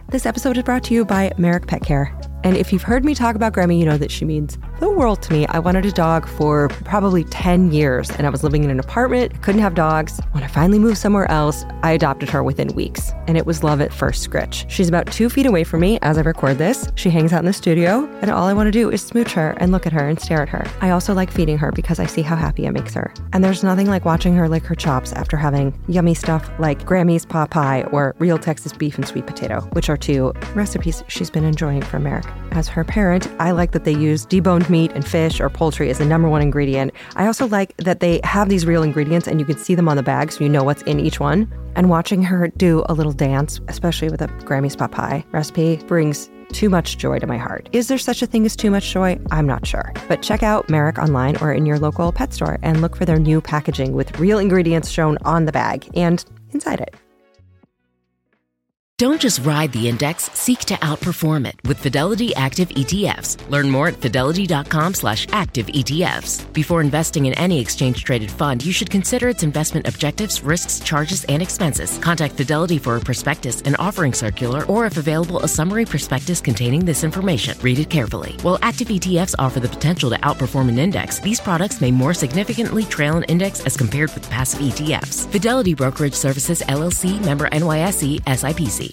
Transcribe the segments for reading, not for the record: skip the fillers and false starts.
This episode is brought to you by Merrick Pet Care. And if you've heard me talk about Grammy, you know that she means the world to me. I wanted a dog for probably 10 years, and I was living in an apartment, couldn't have dogs. When I finally moved somewhere else, I adopted her within weeks, and it was love at first scritch. She's about 2 feet away from me as I record this. She hangs out in the studio, and all I want to do is smooch her and look at her and stare at her. I also like feeding her because I see how happy it makes her. And there's nothing like watching her lick her chops after having yummy stuff like Grammy's pot pie or real Texas beef and sweet potato, which are 2 recipes she's been enjoying from Merrick. As her parent, I like that they use deboned meat and fish or poultry as the #1 ingredient. I also like that they have these real ingredients and you can see them on the bag so you know what's in each one. And watching her do a little dance, especially with a Grammy's pot pie recipe, brings too much joy to my heart. Is there such a thing as too much joy? I'm not sure. But check out Merrick online or in your local pet store and look for their new packaging with real ingredients shown on the bag and inside it. Don't just ride the index, seek to outperform it with Fidelity Active ETFs. Learn more at fidelity.com/active ETFs. Before investing in any exchange-traded fund, you should consider its investment objectives, risks, charges, and expenses. Contact Fidelity for a prospectus, an offering circular, or if available, a summary prospectus containing this information. Read it carefully. While active ETFs offer the potential to outperform an index, these products may more significantly trail an index as compared with passive ETFs. Fidelity Brokerage Services, LLC, member NYSE, SIPC.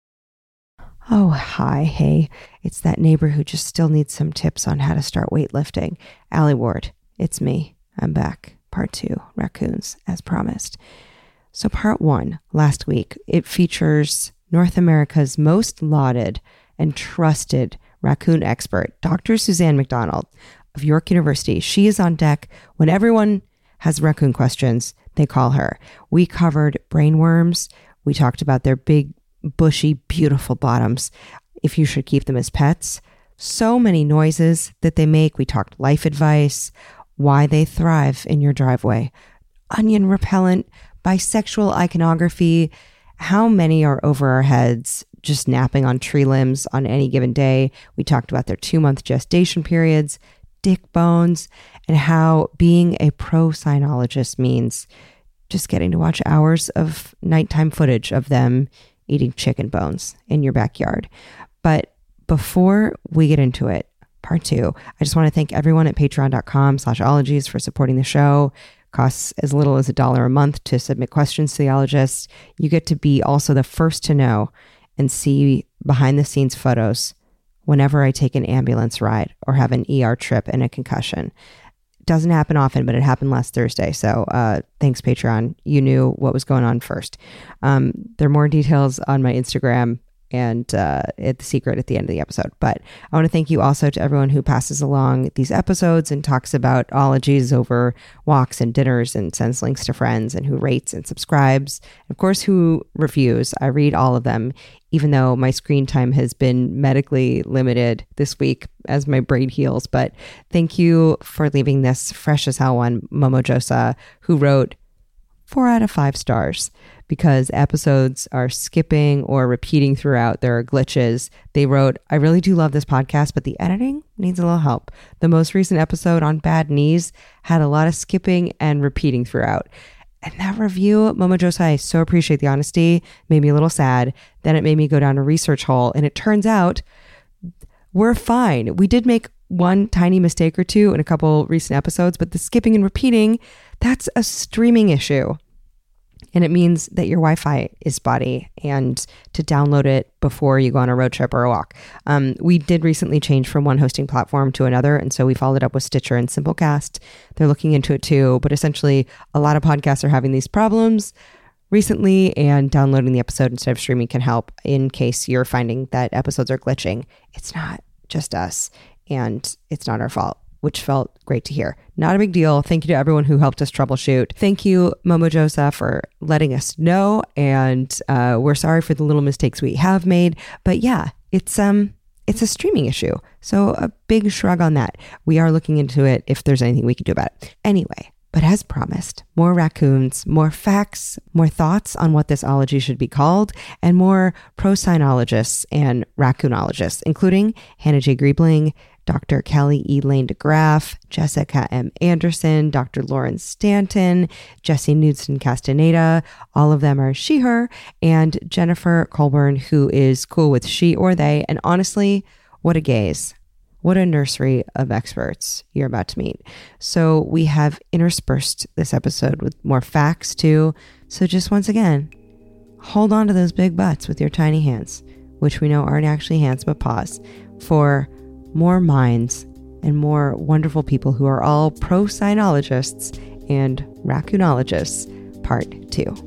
Oh, hi, hey. It's that neighbor who just still needs some tips on how to start weightlifting. Allie Ward, it's me. I'm back. Part 2, raccoons, as promised. So part 1, last week, it features North America's most lauded and trusted raccoon expert, Dr. Suzanne McDonald of York University. She is on deck when everyone has raccoon questions. They call her. We covered brainworms. We talked about their big, bushy, beautiful bottoms, if you should keep them as pets. So many noises that they make. We talked life advice, why they thrive in your driveway, onion repellent, bisexual iconography, how many are over our heads just napping on tree limbs on any given day. We talked about their 2-month gestation periods, dick bones, and how being a pro cynologist means just getting to watch hours of nighttime footage of them eating chicken bones in your backyard. But before we get into it, part 2, I just want to thank everyone at patreon.com/ologies for supporting the show. Costs as little as $1 a month to submit questions to the ologist. You get to be also the first to know and see behind the scenes photos whenever I take an ambulance ride or have an ER trip and a concussion. Doesn't happen often, but it happened last Thursday. So thanks, Patreon. You knew what was going on first. There are more details on my Instagram and the secret at the end of the episode. But I want to thank you also to everyone who passes along these episodes and talks about ologies over walks and dinners and sends links to friends, and who rates and subscribes. Of course, who reviews. I read all of them, even though my screen time has been medically limited this week as my brain heals. But thank you for leaving this fresh as hell one, Momo Josa, who wrote 4 out of 5 stars because episodes are skipping or repeating throughout. There are glitches. They wrote, I really do love this podcast, but the editing needs a little help. The most recent episode on bad knees had a lot of skipping and repeating throughout. And that review, Momo Josa, I so appreciate the honesty, made me a little sad. Then it made me go down a research hole. And it turns out we're fine. We did make one tiny mistake or two in a couple recent episodes, but the skipping and repeating, that's a streaming issue. And it means that your Wi-Fi is spotty and to download it before you go on a road trip or a walk. We did recently change from one hosting platform to another. And so we followed up with Stitcher and Simplecast. They're looking into it too. But essentially, a lot of podcasts are having these problems recently, and downloading the episode instead of streaming can help in case you're finding that episodes are glitching. It's not just us, and it's not our fault, which felt great to hear. Not a big deal. Thank you to everyone who helped us troubleshoot. Thank you, Momo Josa, for letting us know. And we're sorry for the little mistakes we have made. But yeah, it's a streaming issue. So a big shrug on that. We are looking into it if there's anything we can do about it. Anyway, but as promised, more raccoons, more facts, more thoughts on what this ology should be called, and more pro-cynologists and raccoonologists, including Hannah J. Griebling, Dr. Kelly E. Lane DeGraff, Jessica M. Anderson, Dr. Lauren Stanton, Jessie Knudsen Castaneda, all of them are she, her, and Jennifer Colburn, who is cool with she or they. And honestly, what a gaze. What a nursery of experts you're about to meet. So we have interspersed this episode with more facts too. So just once again, hold on to those big butts with your tiny hands, which we know aren't actually hands but paws, for more minds and more wonderful people who are all pro-cynologists and raccoonologists, part 2.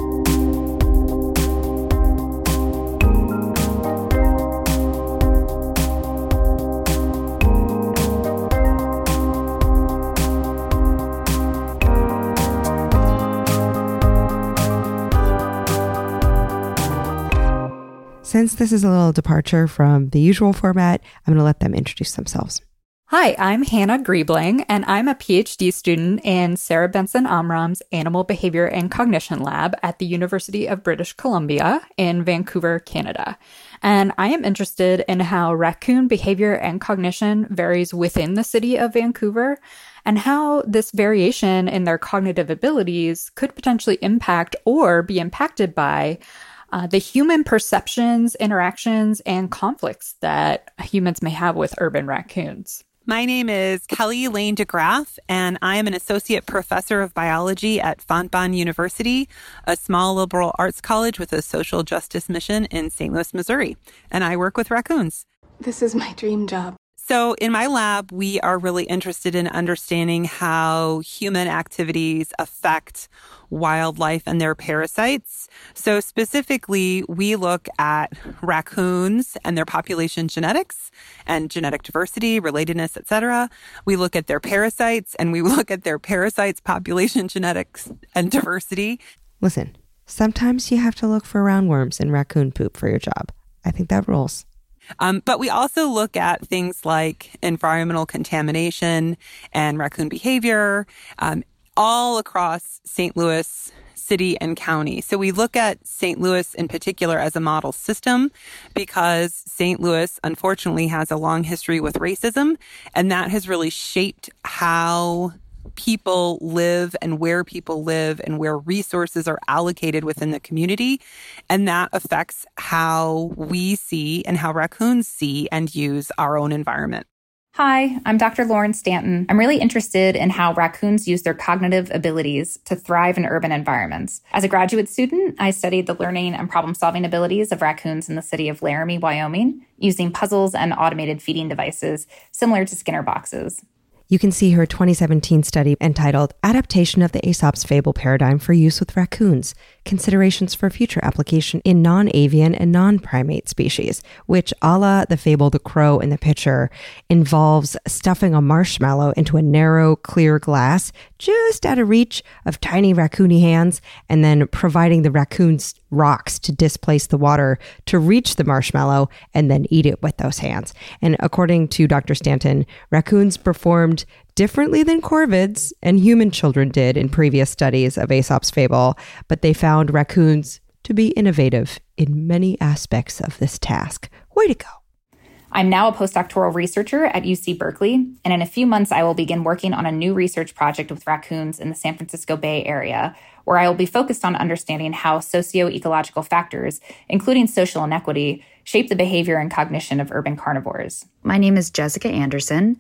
Since this is a little departure from the usual format, I'm going to let them introduce themselves. Hi, I'm Hannah Griebling, and I'm a PhD student in Sarah Benson Amram's Animal Behavior and Cognition Lab at the University of British Columbia in Vancouver, Canada. And I am interested in how raccoon behavior and cognition varies within the city of Vancouver, and how this variation in their cognitive abilities could potentially impact or be impacted by the human perceptions, interactions, and conflicts that humans may have with urban raccoons. My name is Kelly Lane DeGraff, and I am an associate professor of biology at Fontbonne University, a small liberal arts college with a social justice mission in St. Louis, Missouri. And I work with raccoons. This is my dream job. So in my lab, we are really interested in understanding how human activities affect wildlife and their parasites. So specifically, we look at raccoons and their population genetics and genetic diversity, relatedness, etc. We look at their parasites, and we look at their parasites, population genetics, and diversity. Listen, sometimes you have to look for roundworms in raccoon poop for your job. I think that rules. But we also look at things like environmental contamination and raccoon behavior all across St. Louis city and county. So we look at St. Louis in particular as a model system because St. Louis, unfortunately, has a long history with racism, and that has really shaped how people live and where people live and where resources are allocated within the community. And that affects how we see and how raccoons see and use our own environment. Hi, I'm Dr. Lauren Stanton. I'm really interested in how raccoons use their cognitive abilities to thrive in urban environments. As a graduate student, I studied the learning and problem-solving abilities of raccoons in the city of Laramie, Wyoming, using puzzles and automated feeding devices similar to Skinner boxes. You can see her 2017 study entitled Adaptation of the Aesop's Fable Paradigm for Use with Raccoons, Considerations for Future Application in Non-Avian and Non-Primate Species, which, a la the fable The Crow in the picture, involves stuffing a marshmallow into a narrow, clear glass just out of reach of tiny raccoony hands, and then providing the raccoons rocks to displace the water to reach the marshmallow and then eat it with those hands. And according to Dr. Stanton, raccoons performed differently than corvids and human children did in previous studies of Aesop's fable, but they found raccoons to be innovative in many aspects of this task. Way to go. I'm now a postdoctoral researcher at UC Berkeley, and in a few months I will begin working on a new research project with raccoons in the San Francisco Bay Area, where I will be focused on understanding how socio-ecological factors, including social inequity, shape the behavior and cognition of urban carnivores. My name is Jessica Anderson.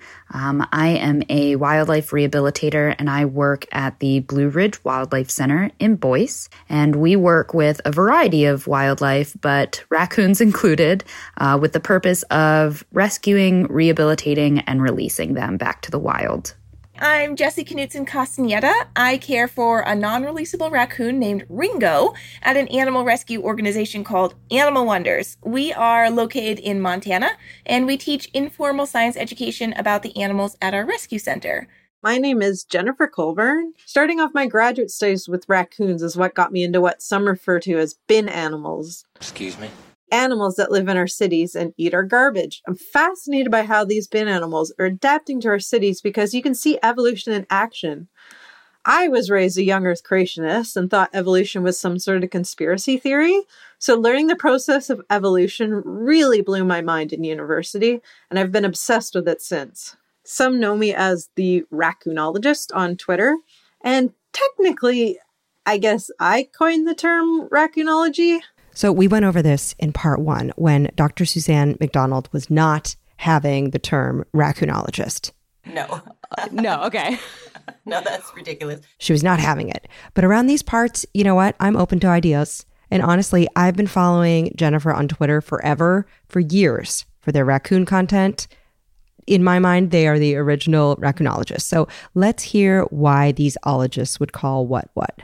I am a wildlife rehabilitator, and I work at the Blue Ridge Wildlife Center in Boyce. And we work with a variety of wildlife, but raccoons included, with the purpose of rescuing, rehabilitating, and releasing them back to the wild. I'm Jessie Knudsen Castaneda. I care for a non-releasable raccoon named Ringo at an animal rescue organization called Animal Wonders. We are located in Montana, and we teach informal science education about the animals at our rescue center. My name is Jennifer Colburn. Starting off my graduate studies with raccoons is what got me into what some refer to as bin animals. Excuse me? Animals that live in our cities and eat our garbage. I'm fascinated by how these bin animals are adapting to our cities because you can see evolution in action. I was raised a young Earth creationist and thought evolution was some sort of conspiracy theory. So learning the process of evolution really blew my mind in university, and I've been obsessed with it since. Some know me as the raccoonologist on Twitter, and technically, I guess I coined the term raccoonology. So we went over this in part 1 when Dr. Suzanne McDonald was not having the term raccoonologist. No. No, okay. No, that's ridiculous. She was not having it. But around these parts, you know what? I'm open to ideas. And honestly, I've been following Jennifer on Twitter forever, for years, for their raccoon content. In my mind, they are the original raccoonologists. So let's hear why these ologists would call what.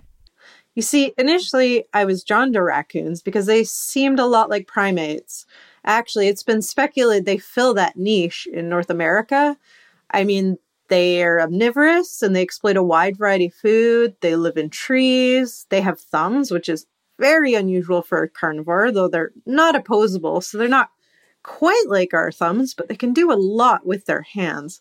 You see, initially, I was drawn to raccoons because they seemed a lot like primates. Actually, it's been speculated they fill that niche in North America. I mean, they are omnivorous and they exploit a wide variety of food. They live in trees. They have thumbs, which is very unusual for a carnivore, though they're not opposable. So they're not quite like our thumbs, but they can do a lot with their hands.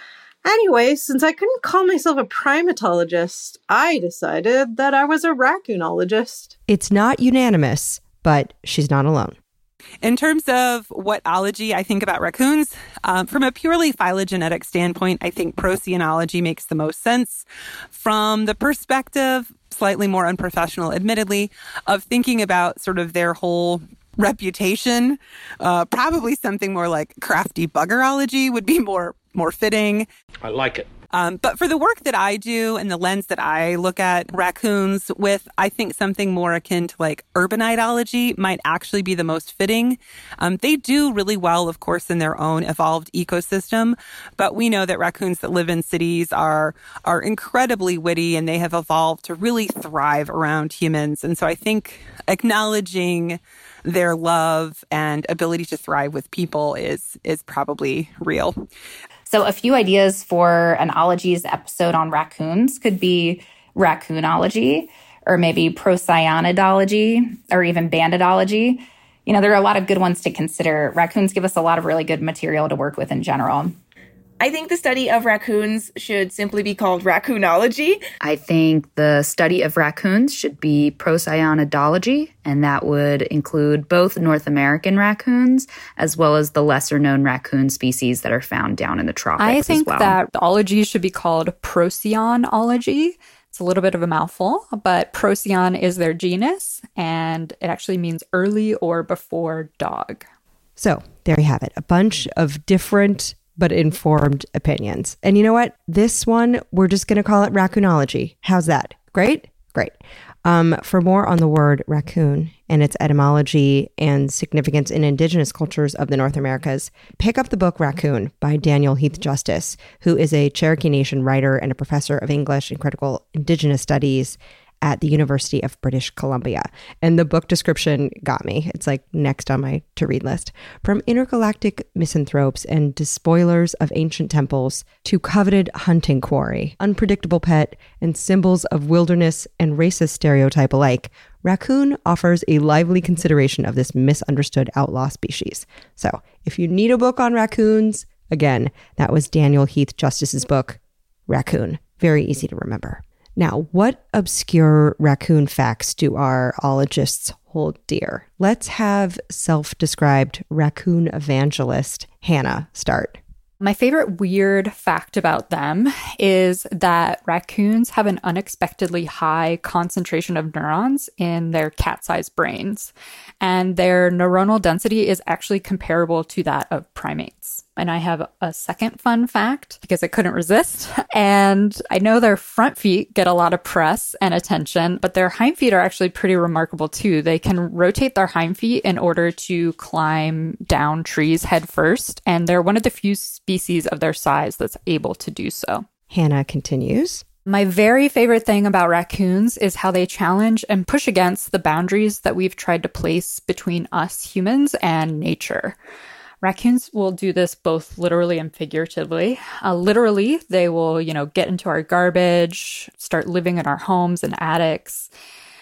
Anyway, since I couldn't call myself a primatologist, I decided that I was a raccoonologist. It's not unanimous, but she's not alone. In terms of what ology I think about raccoons, from a purely phylogenetic standpoint, I think Procyonology makes the most sense. From the perspective, slightly more unprofessional, admittedly, of thinking about sort of their whole reputation, probably something more like crafty buggerology would be more fitting. I like it. But for the work that I do and the lens that I look at raccoons with, I think something more akin to like urbaniteology might actually be the most fitting. They do really well, of course, in their own evolved ecosystem. But we know that raccoons that live in cities are incredibly witty, and they have evolved to really thrive around humans. And so I think acknowledging their love and ability to thrive with people is probably real. So a few ideas for an ologies episode on raccoons could be raccoonology, or maybe procyanidology, or even banditology. You know, there are a lot of good ones to consider. Raccoons give us a lot of really good material to work with in general. I think the study of raccoons should simply be called raccoonology. I think the study of raccoons should be procyanidology, and that would include both North American raccoons as well as the lesser-known raccoon species that are found down in the tropics I think as well. that ology should be called procyonology. It's a little bit of a mouthful, but Procyon is their genus, and it actually means early or before dog. So there you have it. A bunch of different but informed opinions. And you know what? This one, we're just going to call it raccoonology. How's that? Great? Great. For more on the word raccoon and its etymology and significance in indigenous cultures of the North Americas, pick up the book Raccoon by Daniel Heath Justice, who is a Cherokee Nation writer and a professor of English and critical indigenous studies at the University of British Columbia. And the book description got me. It's like next on my to-read list. From intergalactic misanthropes and despoilers of ancient temples to coveted hunting quarry, unpredictable pet, and symbols of wilderness and racist stereotype alike, Raccoon offers a lively consideration of this misunderstood outlaw species. So if you need a book on raccoons, again, that was Daniel Heath Justice's book, Raccoon. Very easy to remember. Now, what obscure raccoon facts do our ologists hold dear? Let's have self-described raccoon evangelist Hannah start. My favorite weird fact about them is that raccoons have an unexpectedly high concentration of neurons in their cat-sized brains, and their neuronal density is actually comparable to that of primates. And I have a second fun fact because I couldn't resist. And I know their front feet get a lot of press and attention, but their hind feet are actually pretty remarkable too. They can rotate their hind feet in order to climb down trees head first. And they're one of the few species of their size that's able to do so. Hannah continues. My very favorite thing about raccoons is how they challenge and push against the boundaries that we've tried to place between us humans and nature. Raccoons will do this both literally and figuratively. Literally, they will, get into our garbage, start living in our homes and attics.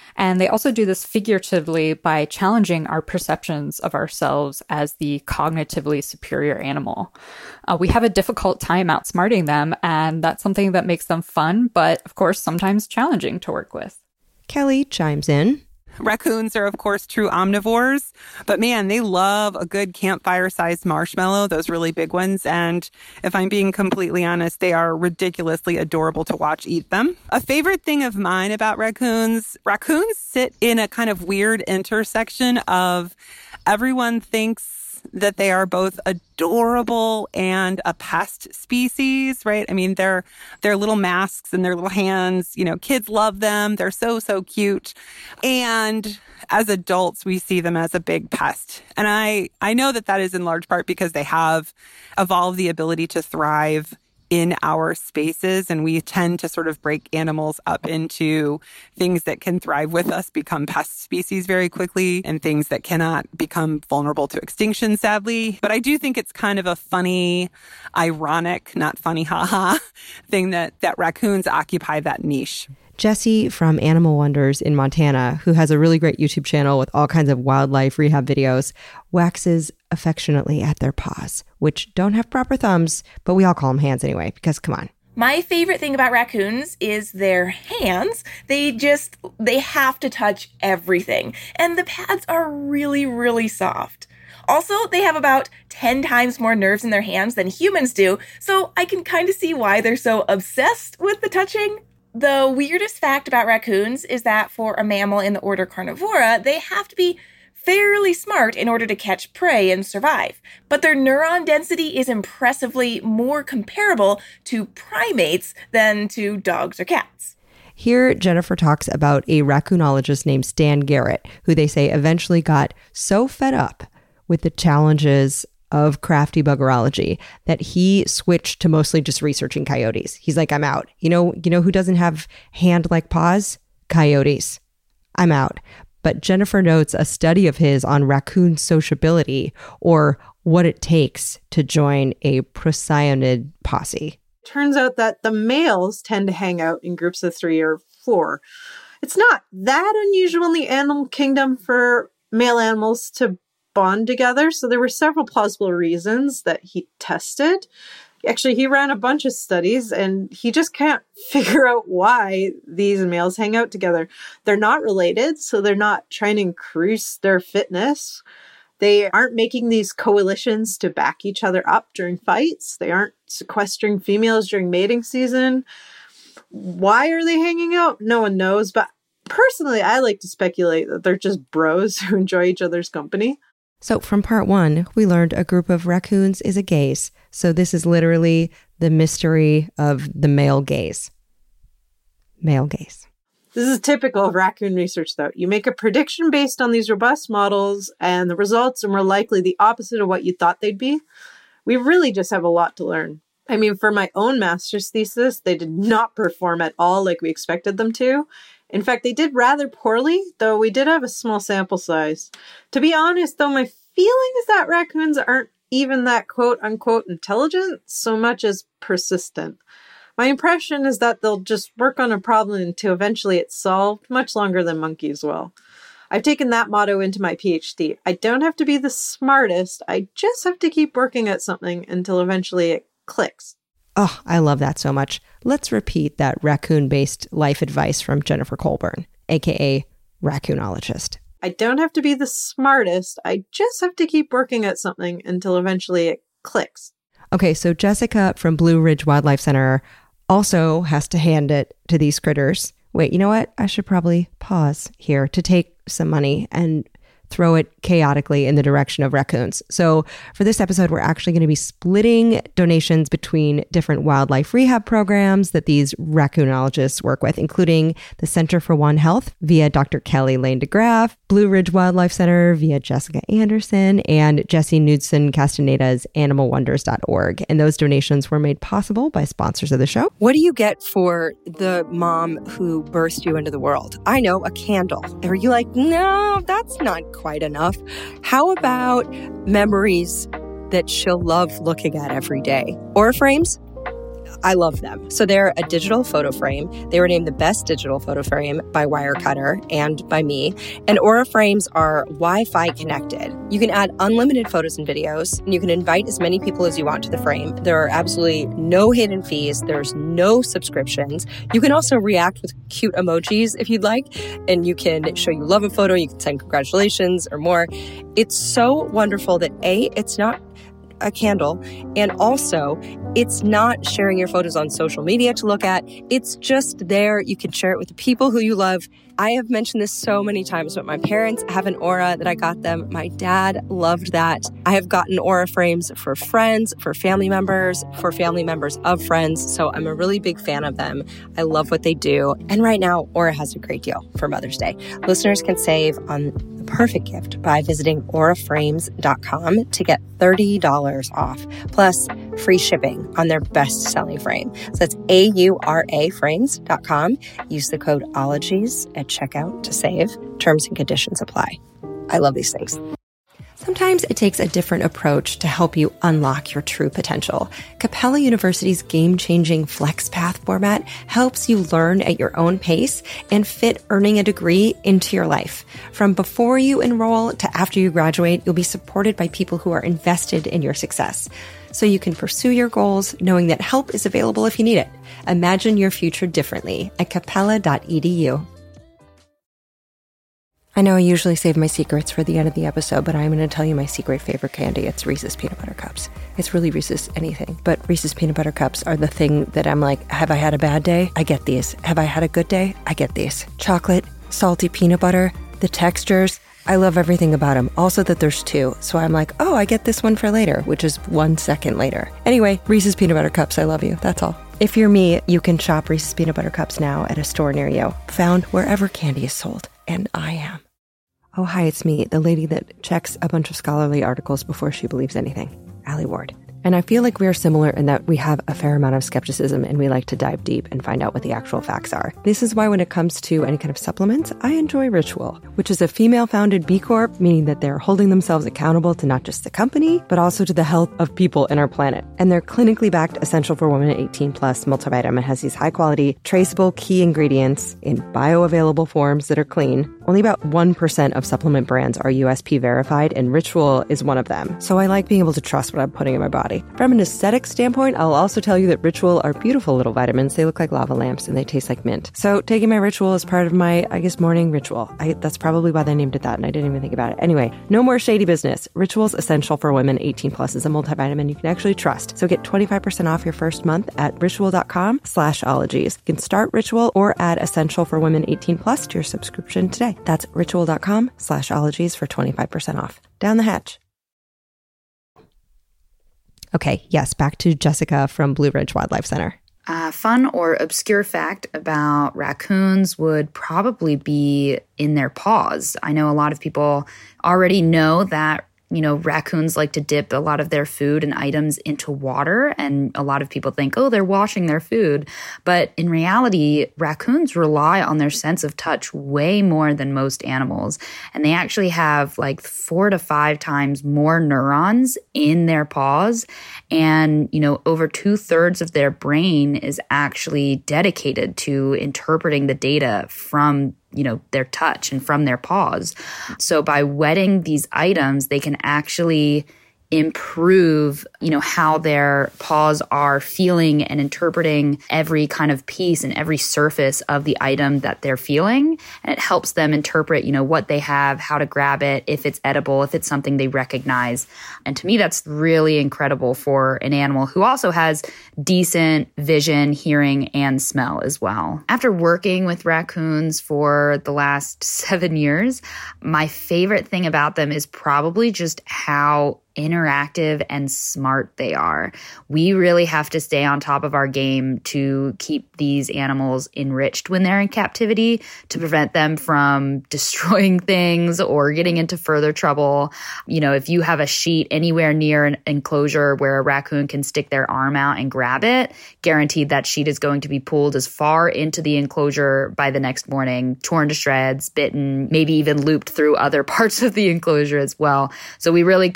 And they also do this figuratively by challenging our perceptions of ourselves as the cognitively superior animal. We have a difficult time outsmarting them, and that's something that makes them fun, but of course, sometimes challenging to work with. Kelly chimes in. Raccoons are, of course, true omnivores, but man, they love a good campfire-sized marshmallow, those really big ones. And if I'm being completely honest, they are ridiculously adorable to watch eat them. A favorite thing of mine about raccoons sit in a kind of weird intersection of everyone thinks that they are both adorable and a pest species, right? I mean, their little masks and their little hands, kids love them. They're so, so cute. And as adults, we see them as a big pest. And I know that is in large part because they have evolved the ability to thrive in our spaces, and we tend to sort of break animals up into things that can thrive with us, become pest species very quickly, and things that cannot become vulnerable to extinction, sadly. But I do think it's kind of a funny, ironic, not funny, haha, thing that raccoons occupy that niche. Jesse from Animal Wonders in Montana, who has a really great YouTube channel with all kinds of wildlife rehab videos, waxes affectionately at their paws, which don't have proper thumbs, but we all call them hands anyway, because come on. My favorite thing about raccoons is their hands. They have to touch everything. And the pads are really, really soft. Also, they have about 10 times more nerves in their hands than humans do, so I can kind of see why they're so obsessed with the touching. The weirdest fact about raccoons is that for a mammal in the order Carnivora, they have to be fairly smart in order to catch prey and survive. But their neuron density is impressively more comparable to primates than to dogs or cats. Here, Jennifer talks about a raccoonologist named Stan Garrett, who they say eventually got so fed up with the challenges of crafty buggerology that he switched to mostly just researching coyotes. He's like, I'm out. You know who doesn't have hand-like paws? Coyotes. I'm out. But Jennifer notes a study of his on raccoon sociability, or what it takes to join a procyanid posse. Turns out that the males tend to hang out in groups of 3 or 4. It's not that unusual in the animal kingdom for male animals to bond together. So there were several plausible reasons that he tested. Actually, he ran a bunch of studies and he just can't figure out why these males hang out together. They're not related, so they're not trying to increase their fitness. They aren't making these coalitions to back each other up during fights. They aren't sequestering females during mating season. Why are they hanging out? No one knows. But personally, I like to speculate that they're just bros who enjoy each other's company. So from part 1, we learned a group of raccoons is a gaze. So this is literally the mystery of the male gaze. Male gaze. This is typical of raccoon research, though. You make a prediction based on these robust models, and the results are more likely the opposite of what you thought they'd be. We really just have a lot to learn. I mean, for my own master's thesis, they did not perform at all like we expected them to. In fact, they did rather poorly, though we did have a small sample size. To be honest, though, my feeling is that raccoons aren't even that quote-unquote intelligent so much as persistent. My impression is that they'll just work on a problem until eventually it's solved, much longer than monkeys will. I've taken that motto into my PhD. I don't have to be the smartest, I just have to keep working at something until eventually it clicks. Oh, I love that so much. Let's repeat that raccoon-based life advice from Jennifer Colburn, aka Raccoonologist. I don't have to be the smartest. I just have to keep working at something until eventually it clicks. Okay, so Jessica from Blue Ridge Wildlife Center also has to hand it to these critters. Wait, you know what? I should probably pause here to take some money and throw it chaotically in the direction of raccoons. So for this episode, we're actually going to be splitting donations between different wildlife rehab programs that these raccoonologists work with, including the Center for One Health via Dr. Kelly Lane DeGraff, Blue Ridge Wildlife Center via Jessica Anderson, and Jesse Knudsen Castaneda's animalwonders.org. And those donations were made possible by sponsors of the show. What do you get for the mom who birthed you into the world? I know, a candle. Are you like, no, that's not quite enough? How about memories that she'll love looking at every day? Or frames? I love them. So they're a digital photo frame. They were named the best digital photo frame by Wirecutter and by me. And Aura frames are Wi-Fi connected. You can add unlimited photos and videos, and you can invite as many people as you want to the frame. There are absolutely no hidden fees. There's no subscriptions. You can also react with cute emojis if you'd like, and you can show you love a photo. You can send congratulations or more. It's so wonderful that it's not a candle, and also it's not sharing your photos on social media to look at. It's just there. You can share it with the people who you love. I have mentioned this so many times, but my parents have an Aura that I got them. My dad loved that. I have gotten Aura frames for friends, for family members of friends. So I'm a really big fan of them. I love what they do. And right now, Aura has a great deal for Mother's Day. Listeners can save on the perfect gift by visiting auraframes.com to get $30 off, plus free shipping on their best-selling frame. So that's auraframes.com. Use the code OLOGIES at checkout to save. Terms and conditions apply. I love these things. Sometimes it takes a different approach to help you unlock your true potential. Capella University's game-changing FlexPath format helps you learn at your own pace and fit earning a degree into your life. From before you enroll to after you graduate, you'll be supported by people who are invested in your success, so you can pursue your goals knowing that help is available if you need it. Imagine your future differently at capella.edu. I know I usually save my secrets for the end of the episode, but I'm going to tell you my secret favorite candy. It's Reese's Peanut Butter Cups. It's really Reese's anything, but Reese's Peanut Butter Cups are the thing that I'm like, have I had a bad day? I get these. Have I had a good day? I get these. Chocolate, salty peanut butter, the textures. I love everything about them. Also that there's two. So I'm like, oh, I get this one for later, which is 1 second later. Anyway, Reese's Peanut Butter Cups. I love you. That's all. If you're me, you can shop Reese's Peanut Butter Cups now at a store near you, found wherever candy is sold. And I am. Oh, hi, it's me, the lady that checks a bunch of scholarly articles before she believes anything, Allie Ward. And I feel like we are similar in that we have a fair amount of skepticism and we like to dive deep and find out what the actual facts are. This is why when it comes to any kind of supplements, I enjoy Ritual, which is a female-founded B Corp, meaning that they're holding themselves accountable to not just the company, but also to the health of people in our planet. And their clinically backed Essential for Women 18 Plus multivitamin has these high-quality, traceable key ingredients in bioavailable forms that are clean. Only about 1% of supplement brands are USP verified, and Ritual is one of them. So I like being able to trust what I'm putting in my body. From an aesthetic standpoint, I'll also tell you that Ritual are beautiful little vitamins. They look like lava lamps and they taste like mint. So taking my Ritual is part of my, morning ritual. That's probably why they named it that, and I didn't even think about it. Anyway, no more shady business. Ritual's Essential for Women 18 Plus is a multivitamin you can actually trust. So get 25% off your first month at ritual.com/ologies. You can start Ritual or add Essential for Women 18 Plus to your subscription today. That's ritual.com/ologies for 25% off. Down the hatch. Okay, yes, back to Jessica from Blue Ridge Wildlife Center. Fun or obscure fact about raccoons would probably be in their paws. I know a lot of people already know that raccoons like to dip a lot of their food and items into water, and a lot of people think, oh, they're washing their food. But in reality, raccoons rely on their sense of touch way more than most animals. And they actually have like 4 to 5 times more neurons in their paws. And, over 2/3 of their brain is actually dedicated to interpreting the data from their touch and from their paws. So by wetting these items, they can actually improve, how their paws are feeling and interpreting every kind of piece and every surface of the item that they're feeling. And it helps them interpret, what they have, how to grab it, if it's edible, if it's something they recognize. And to me, that's really incredible for an animal who also has decent vision, hearing, and smell as well. After working with raccoons for the last 7 years, my favorite thing about them is probably just how interactive and smart they are. We really have to stay on top of our game to keep these animals enriched when they're in captivity, to prevent them from destroying things or getting into further trouble. If you have a sheet anywhere near an enclosure where a raccoon can stick their arm out and grab it, guaranteed that sheet is going to be pulled as far into the enclosure by the next morning, torn to shreds, bitten, maybe even looped through other parts of the enclosure as well. So we really go to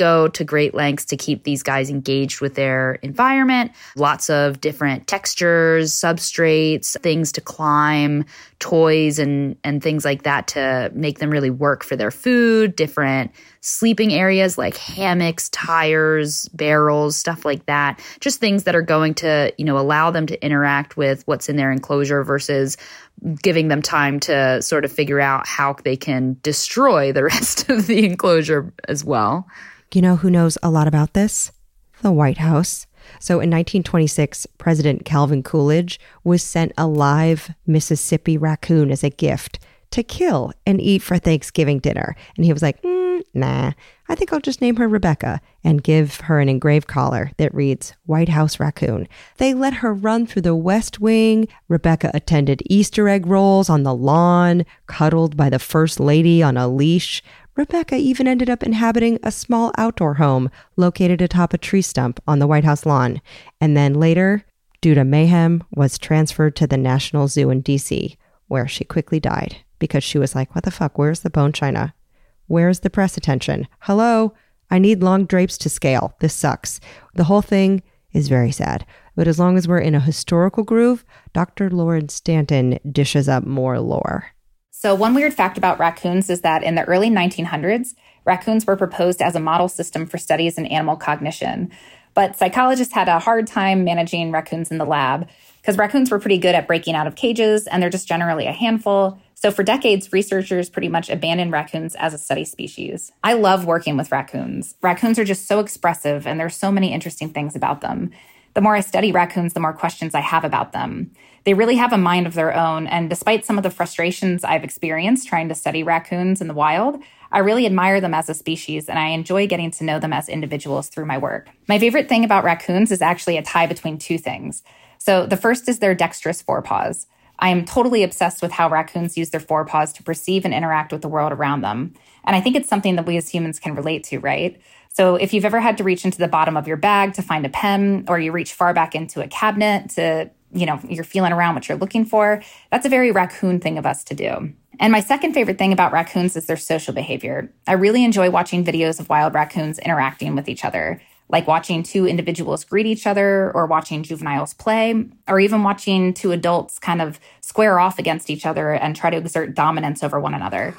to great lengths to keep these guys engaged with their environment. Lots of different textures, substrates, things to climb, toys and things like that to make them really work for their food, different sleeping areas like hammocks, tires, barrels, stuff like that. Just things that are going to, allow them to interact with what's in their enclosure versus giving them time to sort of figure out how they can destroy the rest of the enclosure as well. You know who knows a lot about this? The White House. So in 1926, President Calvin Coolidge was sent a live Mississippi raccoon as a gift to kill and eat for Thanksgiving dinner. And he was like, nah, I think I'll just name her Rebecca and give her an engraved collar that reads White House Raccoon. They let her run through the West Wing. Rebecca attended Easter egg rolls on the lawn, cuddled by the First Lady on a leash. Rebecca even ended up inhabiting a small outdoor home located atop a tree stump on the White House lawn. And then later, due to mayhem, was transferred to the National Zoo in D.C., where she quickly died because she was like, what the fuck, where's the bone china? Where's the press attention? Hello? I need long drapes to scale. This sucks. The whole thing is very sad. But as long as we're in a historical groove, Dr. Lauren Stanton dishes up more lore. So one weird fact about raccoons is that in the early 1900s, raccoons were proposed as a model system for studies in animal cognition. But psychologists had a hard time managing raccoons in the lab because raccoons were pretty good at breaking out of cages and they're just generally a handful. So for decades, researchers pretty much abandoned raccoons as a study species. I love working with raccoons. Raccoons are just so expressive and there's so many interesting things about them. The more I study raccoons, the more questions I have about them. They really have a mind of their own, and despite some of the frustrations I've experienced trying to study raccoons in the wild, I really admire them as a species, and I enjoy getting to know them as individuals through my work. My favorite thing about raccoons is actually a tie between two things. So the first is their dexterous forepaws. I am totally obsessed with how raccoons use their forepaws to perceive and interact with the world around them. And I think it's something that we as humans can relate to, right? So if you've ever had to reach into the bottom of your bag to find a pen, or you reach far back into a cabinet to, you're feeling around what you're looking for, that's a very raccoon thing of us to do. And my second favorite thing about raccoons is their social behavior. I really enjoy watching videos of wild raccoons interacting with each other, like watching two individuals greet each other or watching juveniles play, or even watching two adults kind of square off against each other and try to exert dominance over one another.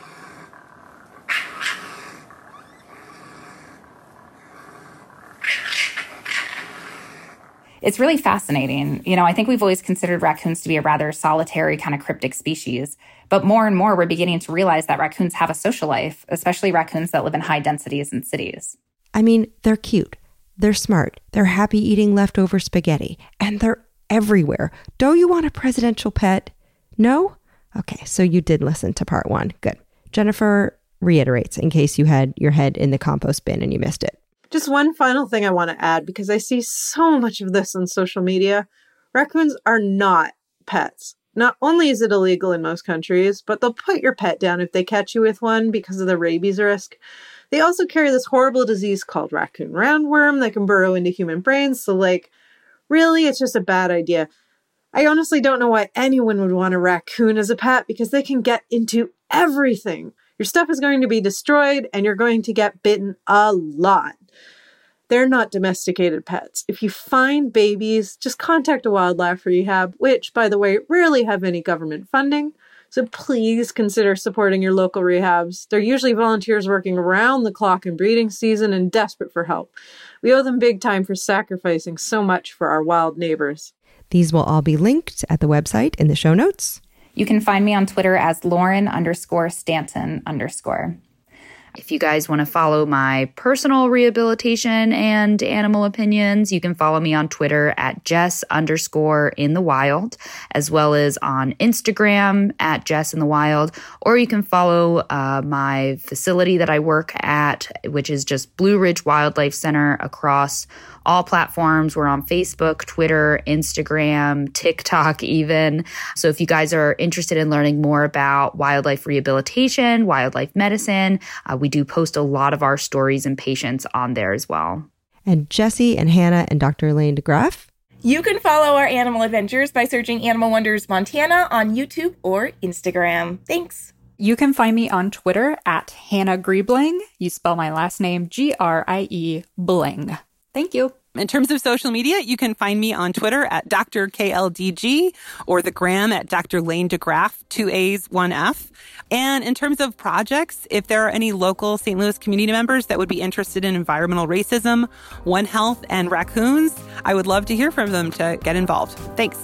It's really fascinating. I think we've always considered raccoons to be a rather solitary, kind of cryptic species. But more and more, we're beginning to realize that raccoons have a social life, especially raccoons that live in high densities in cities. I mean, they're cute. They're smart. They're happy eating leftover spaghetti. And they're everywhere. Don't you want a presidential pet? No? Okay, so you did listen to part 1. Good. Jennifer reiterates in case you had your head in the compost bin and you missed it. Just one final thing I want to add, because I see so much of this on social media. Raccoons are not pets. Not only is it illegal in most countries, but they'll put your pet down if they catch you with one because of the rabies risk. They also carry this horrible disease called raccoon roundworm that can burrow into human brains. So, really, it's just a bad idea. I honestly don't know why anyone would want a raccoon as a pet because they can get into everything. Your stuff is going to be destroyed and you're going to get bitten a lot. They're not domesticated pets. If you find babies, just contact a wildlife rehab, which, by the way, rarely have any government funding. So please consider supporting your local rehabs. They're usually volunteers working around the clock in breeding season and desperate for help. We owe them big time for sacrificing so much for our wild neighbors. These will all be linked at the website in the show notes. You can find me on Twitter as Lauren_Stanton_. If you guys want to follow my personal rehabilitation and animal opinions, you can follow me on Twitter at Jess_in the wild, as well as on Instagram at Jess in the wild, or you can follow my facility that I work at, which is just Blue Ridge Wildlife Center across all platforms. We're on Facebook, Twitter, Instagram, TikTok even. So if you guys are interested in learning more about wildlife rehabilitation, wildlife medicine, we do post a lot of our stories and patients on there as well. And Jessie and Hannah and Dr. Elaine DeGraff? You can follow our animal adventures by searching Animal Wonders Montana on YouTube or Instagram. Thanks. You can find me on Twitter at Hannah Griebling. You spell my last name Grie Bling. Thank you. In terms of social media, you can find me on Twitter at Dr. KLDG or the gram at Dr. Lane DeGraff, 2 A's, 1 F. And in terms of projects, if there are any local St. Louis community members that would be interested in environmental racism, One Health, and raccoons, I would love to hear from them to get involved. Thanks.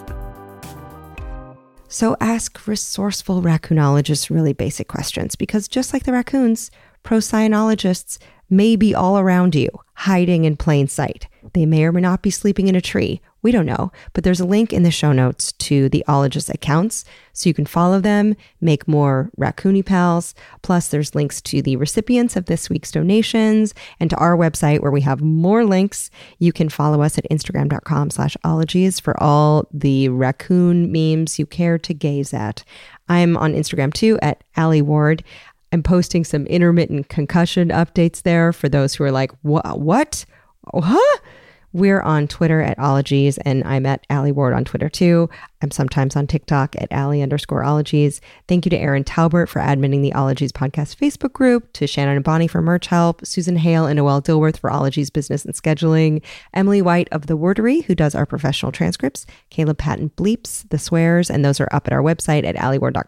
So ask resourceful racoonologists really basic questions, because just like the raccoons, procyanologists may be all around you, hiding in plain sight. They may or may not be sleeping in a tree. We don't know, but there's a link in the show notes to the ologist accounts, so you can follow them, make more Raccoony pals. Plus, there's links to the recipients of this week's donations and to our website where we have more links. You can follow us at Instagram.com/ologies for all the raccoon memes you care to gaze at. I'm on Instagram too at Allie Ward. I'm posting some intermittent concussion updates there for those who are like, what? Huh? We're on Twitter at Ologies, and I'm at Allie Ward on Twitter too. I'm sometimes on TikTok at Allie_Ologies. Thank you to Aaron Talbert for adminning the Ologies podcast Facebook group, to Shannon and Bonnie for merch help, Susan Hale and Noelle Dilworth for Ologies business and scheduling, Emily White of The Wordery, who does our professional transcripts, Caleb Patton bleeps the swears, and those are up at our website at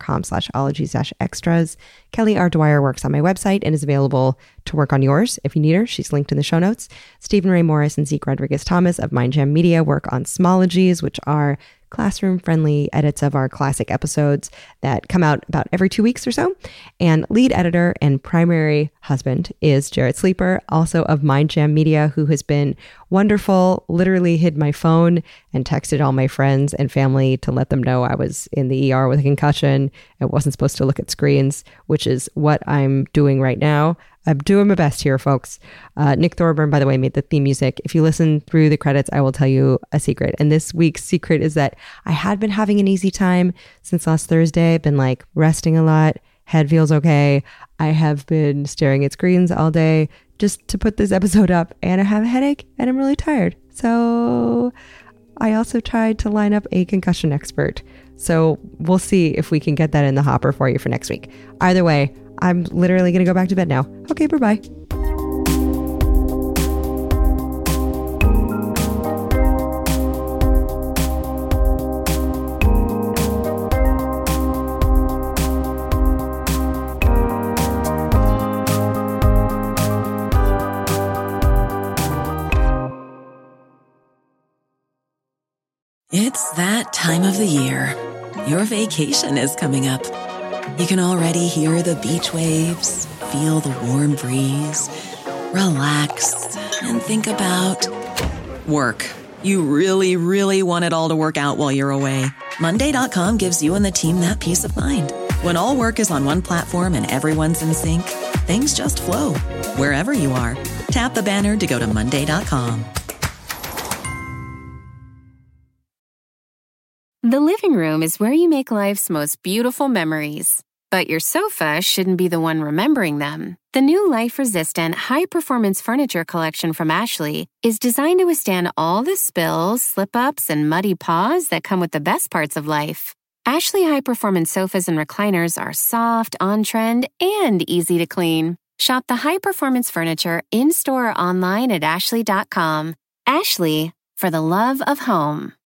allieward.com/ologies-extras. Kelly R. Dwyer works on my website and is available to work on yours if you need her. She's linked in the show notes. Stephen Ray Morris and Zeke Rodriguez-Thomas of Mindjam Media work on Smologies, which are classroom-friendly edits of our classic episodes that come out about every 2 weeks or so. And lead editor and primary husband is Jared Sleeper, also of Mindjam Media, who has been wonderful, literally hid my phone and texted all my friends and family to let them know I was in the ER with a concussion and wasn't supposed to look at screens, which is what I'm doing right now. I'm doing my best here, folks. Nick Thorburn, by the way, made the theme music. If you listen through the credits, I will tell you a secret. And this week's secret is that I had been having an easy time since last Thursday. I've been like resting a lot. Head feels okay. I have been staring at screens all day just to put this episode up, and I have a headache and I'm really tired. So I also tried to line up a concussion expert. So we'll see if we can get that in the hopper for you for next week. Either way, I'm literally going to go back to bed now. Okay, bye-bye. It's that time of the year. Your vacation is coming up. You can already hear the beach waves, feel the warm breeze, relax, and think about work. You really, really want it all to work out while you're away. Monday.com gives you and the team that peace of mind. When all work is on one platform and everyone's in sync, things just flow. Wherever you are, tap the banner to go to Monday.com. The living room is where you make life's most beautiful memories. But your sofa shouldn't be the one remembering them. The new life-resistant, high-performance furniture collection from Ashley is designed to withstand all the spills, slip-ups, and muddy paws that come with the best parts of life. Ashley high-performance sofas and recliners are soft, on-trend, and easy to clean. Shop the high-performance furniture in-store or online at ashley.com. Ashley, for the love of home.